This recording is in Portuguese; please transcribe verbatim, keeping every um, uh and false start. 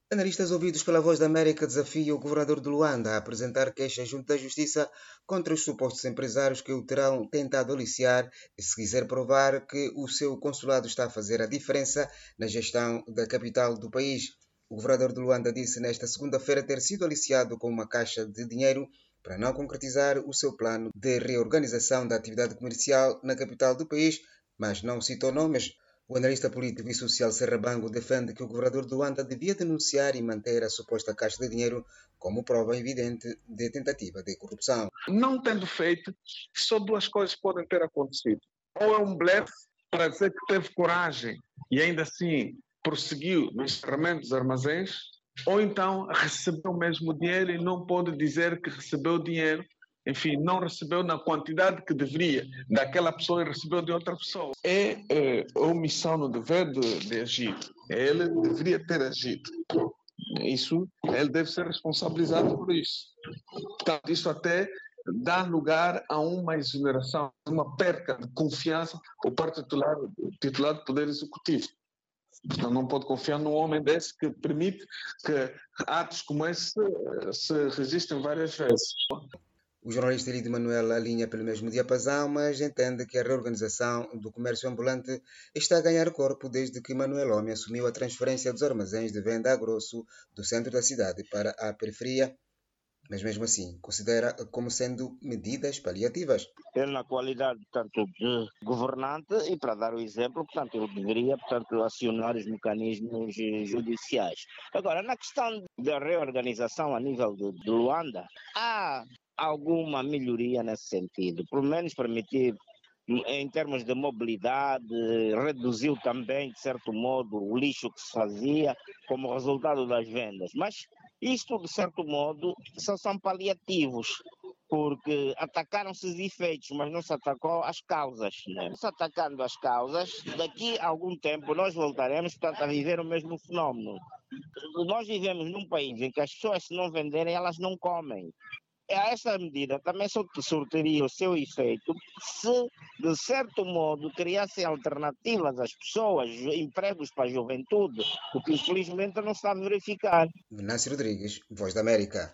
Analistas ouvidos pela Voz da América desafiam o governador de Luanda a apresentar queixa junto da Justiça contra os supostos empresários que o terão tentado aliciar e se quiser provar que o seu consulado está a fazer a diferença na gestão da capital do país. O governador de Luanda disse nesta segunda-feira ter sido aliciado com uma caixa de dinheiro para não concretizar o seu plano de reorganização da atividade comercial na capital do país, mas não citou nomes. O analista político e social Serrabango defende que o governador de Luanda devia denunciar e manter a suposta caixa de dinheiro como prova evidente de tentativa de corrupção. Não tendo feito, só duas coisas podem ter acontecido. Ou é um blefe para dizer que teve coragem e ainda assim prosseguiu no encerramento dos armazéns, ou então recebeu mesmo dinheiro e não pode dizer que recebeu dinheiro, enfim, não recebeu na quantidade que deveria daquela pessoa e recebeu de outra pessoa. É, é omissão no dever de, de agir. Ele deveria ter agido. Isso, ele deve ser responsabilizado por isso. Portanto, isso até dá lugar a uma exoneração, uma perca de confiança por parte do titular, titular do Poder Executivo. Então, não pode confiar num homem desse que permite que atos como esse se registrem várias vezes. O jornalista Elidio Manuel alinha pelo mesmo diapasão, mas entende que a reorganização do comércio ambulante está a ganhar corpo desde que Manuel Homem assumiu a transferência dos armazéns de venda a grosso do centro da cidade para a periferia, mas mesmo assim considera como sendo medidas paliativas. Ele, na qualidade, portanto, de governante, e para dar o exemplo, portanto, ele deveria, portanto, acionar os mecanismos judiciais. Agora, na questão da reorganização a nível de, de Luanda, há alguma melhoria nesse sentido, pelo menos permitir, em termos de mobilidade, reduziu também, de certo modo, o lixo que se fazia como resultado das vendas. Mas isto, de certo modo, só são paliativos, porque atacaram-se os efeitos, mas não se atacou as causas. Né? Se atacando as causas, daqui a algum tempo nós voltaremos, portanto, a viver o mesmo fenómeno. Nós vivemos num país em que as pessoas, se não venderem, elas não comem. Essa medida também surtiria o seu efeito se, de certo modo, criassem alternativas às pessoas, empregos para a juventude, o que infelizmente não está a verificar. Venâncio Rodrigues, Voz da América.